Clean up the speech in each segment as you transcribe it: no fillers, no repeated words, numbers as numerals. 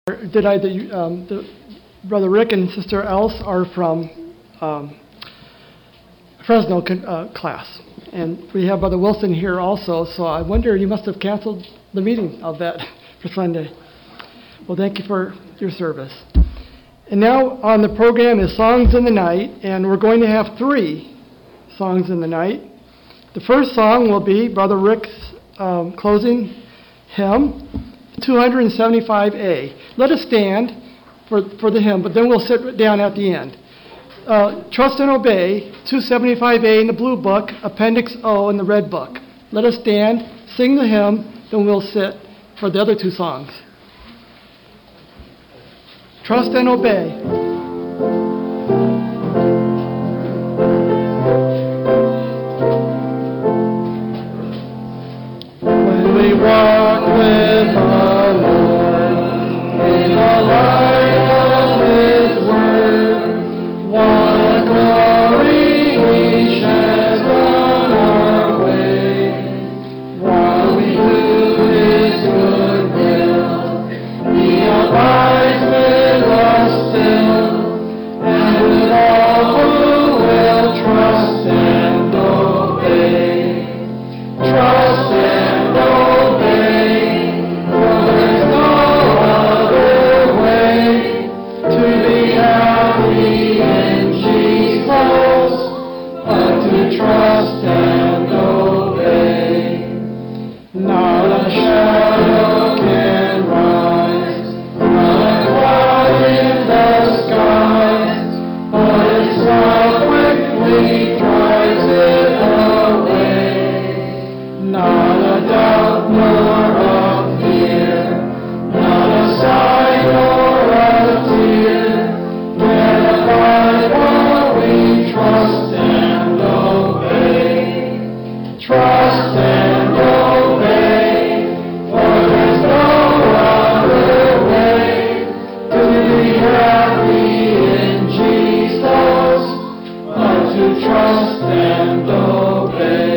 Brother Rick and Sister Else are from Fresno class. And we have Brother Wilson here also, so I wonder, you must have canceled the meeting of that for Sunday. Well, thank you for your service. And now on the program is Songs in the Night, and we're going to have 3 songs in the night. The first song will be Brother Rick's closing hymn, 275A. Let us stand for the hymn, but then we'll sit down at the end. Trust and Obey, 275A in the blue book, Appendix O in the red book. Let us stand, sing the hymn, then we'll sit for the other 2 songs. Trust and Obey. When we walk with the Lord in the light of His Word, what a glory He sheds on our way. While we do His good will, He abides with us still, and with all who will trust and obey. Trust and obey, for there's no other way to be happy in Jesus but to trust and obey. Not a shadow can rise, not a cloud in the skies, but its love quickly drives it away. Not a doubt nor a fear, not a sigh nor a tear, can abide while we trust and obey. Trust and obey, for there's no other way to be happy in Jesus but to trust and obey.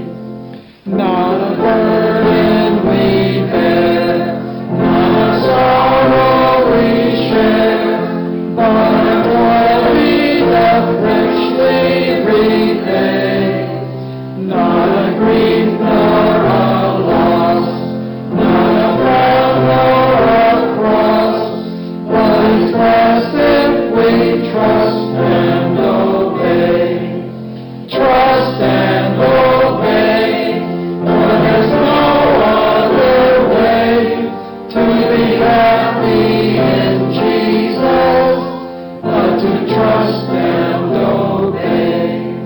Not a burden we bear, not a sorrow we share, but a glory that richly repay. Not a grief nor a loss, not a frown nor a cross, but it's blessed if we trust and obey. Trust and obey, for there's no other way to be happy in Jesus but to trust and obey.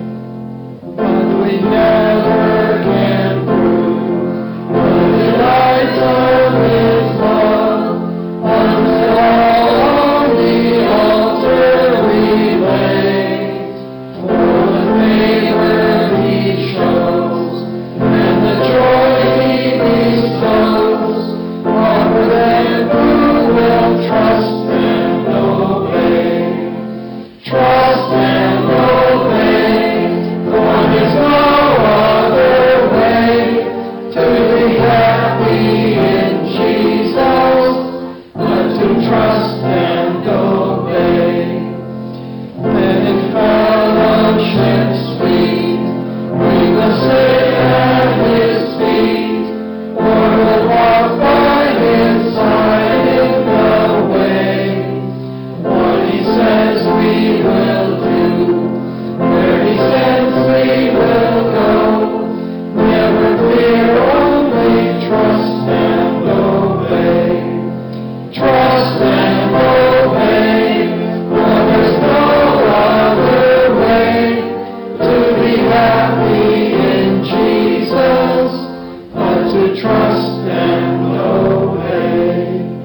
But we never can prove the delights of His love until all on the altar we lay. For the favor He shows and the joy He bestows are for them who will trust and obey. Trust and obey, for there's no other way to be happy in Jesus but to trust and obey. Then in fellowship sweet we will sit at His feet, or we'll walk by His side in the way. What He says we will do, where He sends we will go. Never fear, only trust and obey. Trust and obey, for there's no other way to be happy in Jesus but to trust and obey.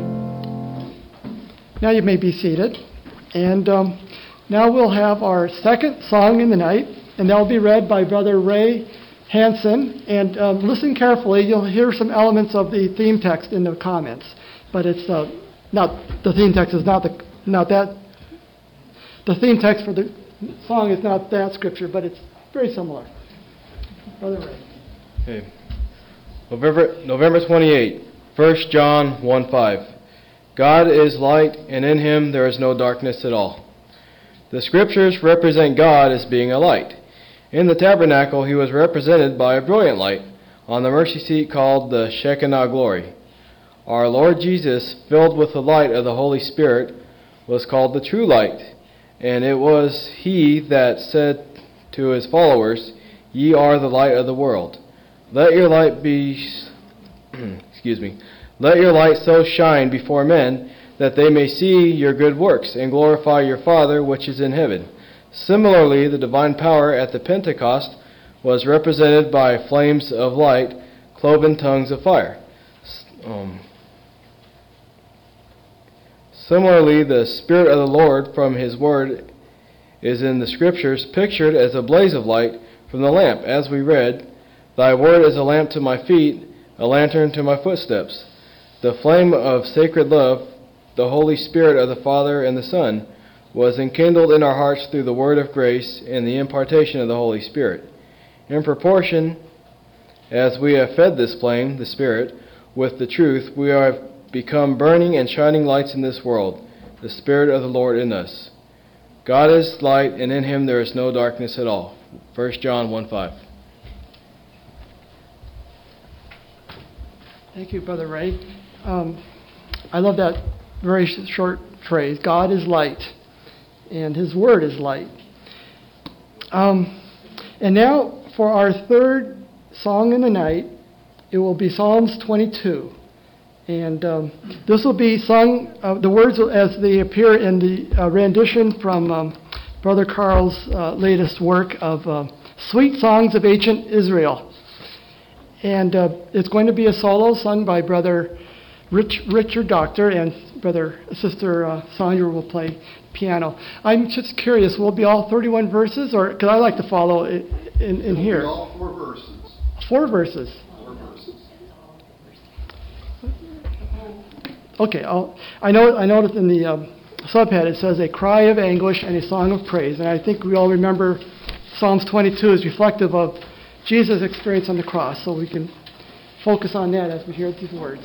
Now you may be seated. And now we'll have our second song in the night, and that will be read by Brother Ray Hansen. And listen carefully, you'll hear some elements of the theme text in the comments. But it's not, the theme text is not that, the theme text for the song is not that scripture, but it's very similar. Brother Ray. Okay. November 28, 1 John 1:5. God is light, and in him there is no darkness at all. The scriptures represent God as being a light. In the tabernacle he was represented by a brilliant light on the mercy seat called the Shekinah glory. Our Lord Jesus, filled with the light of the Holy Spirit, was called the true light, and it was he that said to his followers, "Ye are the light of the world. Let your light be Let your light so shine before men that they may see your good works and glorify your Father which is in heaven." Similarly, the divine power at the Pentecost was represented by flames of light, cloven tongues of fire. Similarly, the Spirit of the Lord from his word is in the scriptures pictured as a blaze of light from the lamp, as we read, "Thy word is a lamp to my feet, a lantern to my footsteps." The flame of sacred love, the Holy Spirit of the Father and the Son, was enkindled in our hearts through the word of grace and the impartation of the Holy Spirit. In proportion as we have fed this flame, the Spirit, with the truth, we have become burning and shining lights in this world, the Spirit of the Lord in us. God is light, and in him there is no darkness at all. 1 John 1:5. Thank you, Brother Ray. I love that very short phrase, God is light, and his word is light. And now for our third song in the night, it will be Psalms 22. And this will be sung, the words as they appear in the rendition from Brother Carl's latest work of Sweet Songs of Ancient Israel. And it's going to be a solo sung by Brother Richard Doctor, and Sister Sandra will play piano. I'm just curious, will it be all 31 verses, or because I like to follow it in here? All 4 verses. 4 verses. 4 verses. Okay, I noticed in the subhead it says a cry of anguish and a song of praise, and I think we all remember Psalms 22 is reflective of Jesus' experience on the cross, so we can focus on that as we hear these words.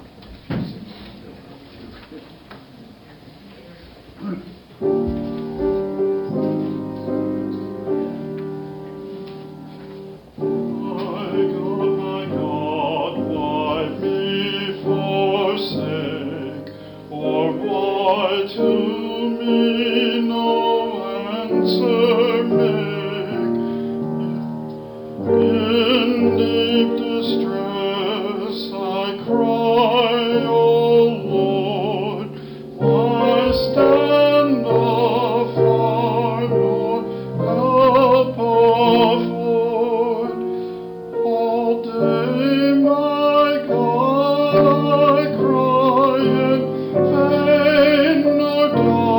My God, why me forsake, or why to me no answer make? In deep distress I cry, O Lord, why stand afar, nor help afford? All day, my God, I cry, and vain no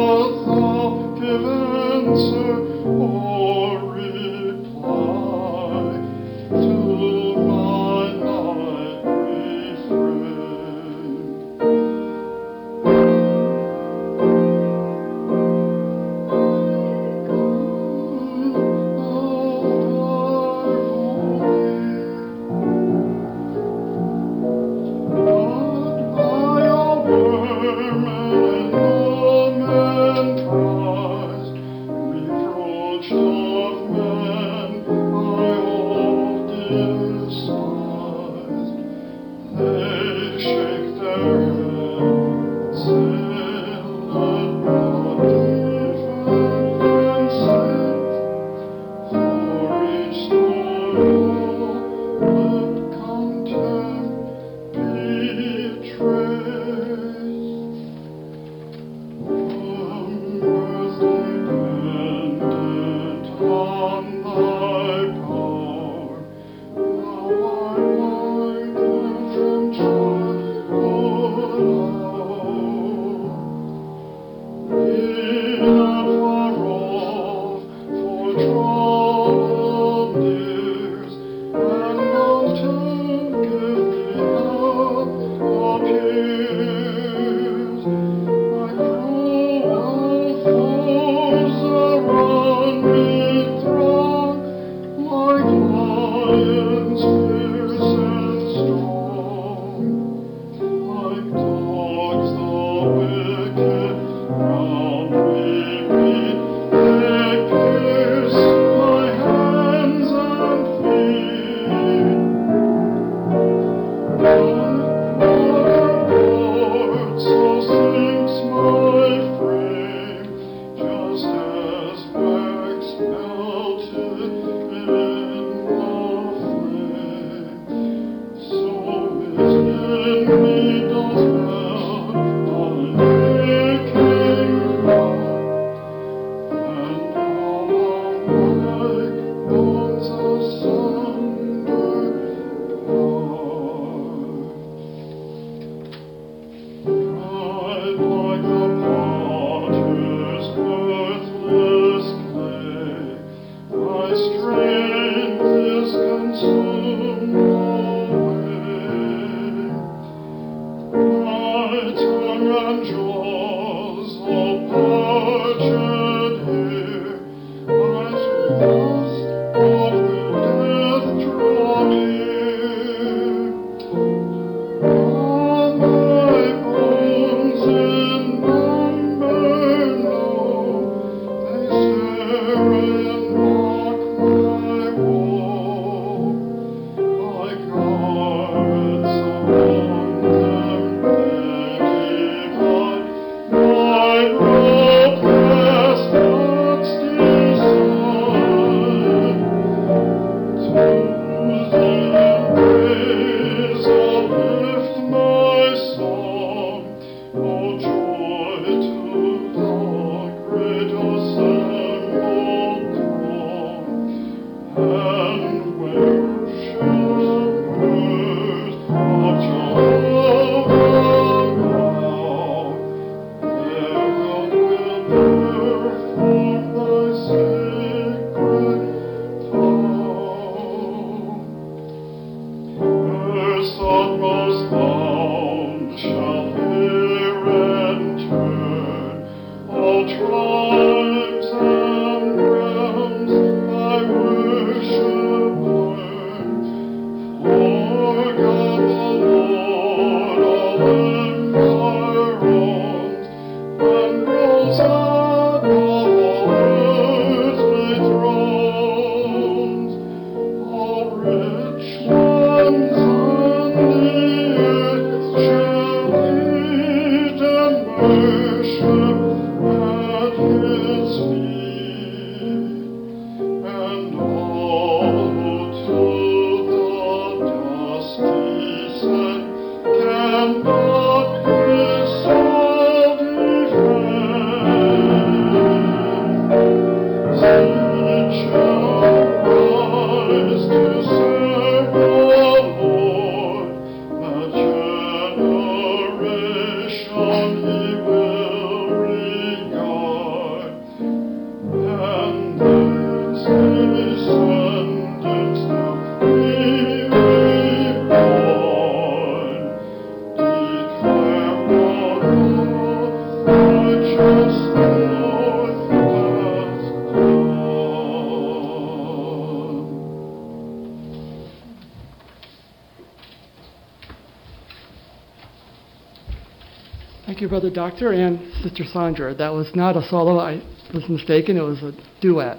Thank you, Brother Doctor and Sister Sandra. That was not a solo. I was mistaken. It was a duet.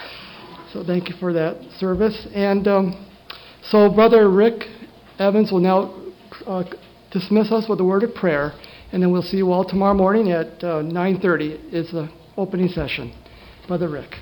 So thank you for that service. And so Brother Rick Evans will now dismiss us with a word of prayer, and then we'll see you all tomorrow morning at 9:30 is the opening session. Brother Rick.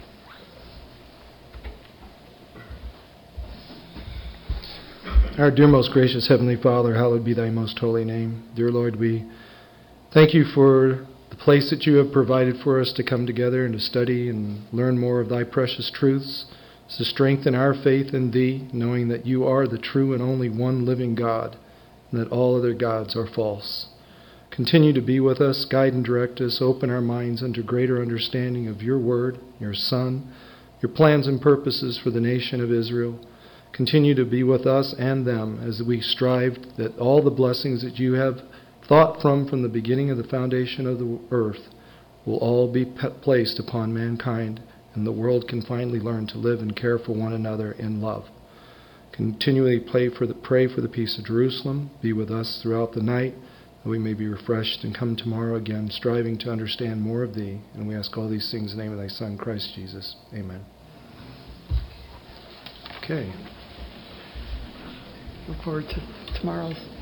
Our dear, most gracious Heavenly Father, hallowed be thy most holy name. Dear Lord, we thank you for the place that you have provided for us to come together and to study and learn more of thy precious truths, to strengthen our faith in thee, knowing that you are the true and only one living God, and that all other gods are false. Continue to be with us, guide and direct us, open our minds unto greater understanding of your word, your Son, your plans and purposes for the nation of Israel. Continue to be with us and them as we strive that all the blessings that you have thought from the beginning of the foundation of the earth will all be placed upon mankind, and the world can finally learn to live and care for one another in love. Continually pray for the peace of Jerusalem. Be with us throughout the night, that we may be refreshed and come tomorrow again, striving to understand more of thee. And we ask all these things in the name of thy Son, Christ Jesus. Amen. Okay. Look forward to tomorrow's